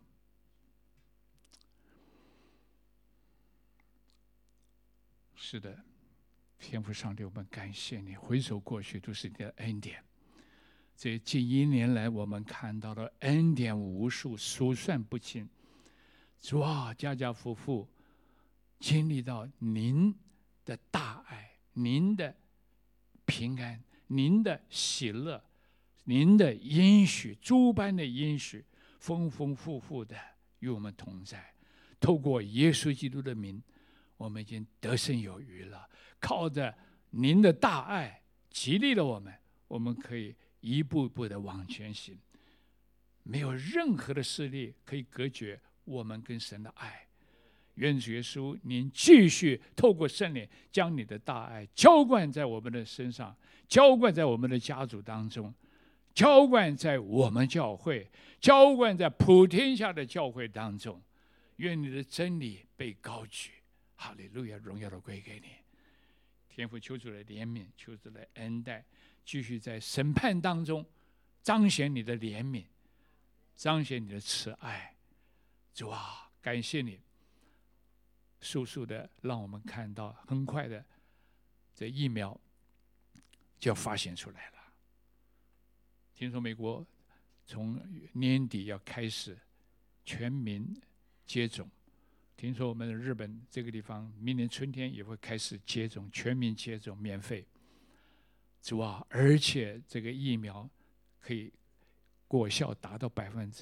是的，天父上帝，我们感谢你，回首过去都是你的恩典。这近1年来，我们看到的恩典无数，数算不清。主啊，家家户户经历到您的大爱，您的平安，您的喜乐，您的应许，诸般的应许，丰丰富富的与我们同在。透过耶稣基督的名，我们已经得胜有余了。靠着您的大爱激励了我们，我们可以一步步的往前行，没有任何的势力可以隔绝我们跟神的爱。愿主耶稣您继续透过圣灵，将你的大爱浇灌在我们的身上，浇灌在我们的家族当中，浇灌在我们教会，浇灌在普天下的教会当中。愿你的真理被高举。哈利路亚，荣耀都归给你。天父，求主的怜悯，求主的恩待，继续在审判当中彰显你的怜悯，彰显你的慈爱。主啊，感谢你，速速的让我们看到，很快的这疫苗就要发现出来了。听说美国从年底要开始全民接种，听说我们的日本这个地方明年春天也会开始接种，全民接种，免费。主啊，而且这个疫苗可以果效达到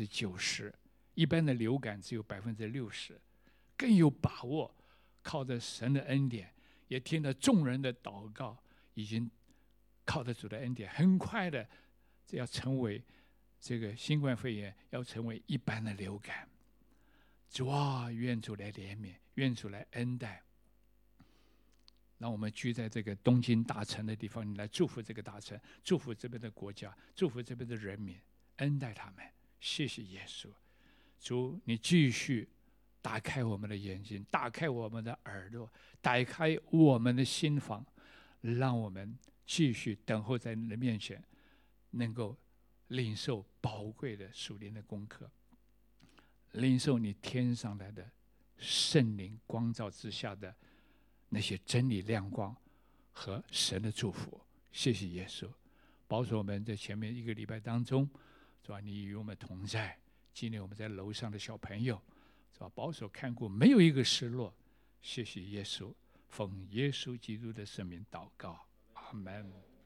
90%，一般的流感只有60%，更有把握。靠着神的恩典，也听了众人的祷告，已经靠着主的恩典，很快的要成为这个新冠肺炎，要成为一般的流感。主啊，愿主来怜悯，愿主来恩待。让我们居在这个东京大城的地方，你来祝福这个大城，祝福这边的国家，祝福这边的人民，恩待他们。谢谢耶稣。主，你继续打开我们的眼睛，打开我们的耳朵，打开我们的心房，让我们继续等候在你的面前，能够领受宝贵的属灵的功课，领受你天上来的圣灵光照之下的那些真理亮光和神的祝福。谢谢耶稣，保守我们在前面一个礼拜当中，是吧？你与我们同在，纪念我们在楼上的小朋友，是吧？保守看顾，没有一个失落。谢谢耶稣，奉耶稣基督的圣名祷告，阿门。